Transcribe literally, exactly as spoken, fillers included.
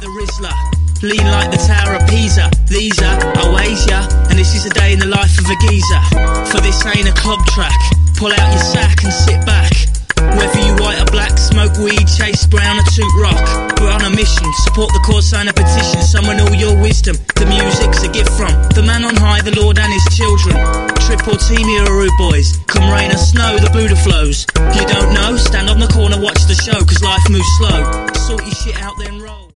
the Rizzler, lean like the Tower of Pisa. These are Oasia, and this is a day in the life of a geezer. For this ain't a club track, pull out your sack and sit back. Whether you white or black, smoke weed, chase brown or toot rock, we're on a mission, support the cause, sign a petition, summon all your wisdom. The music's a gift from the man on high, the Lord and his children. Triple team here are rude boys, come rain or snow, the Buddha flows. You don't know? Stand on the corner, watch the show, cause life moves slow. Sort your shit out then roll.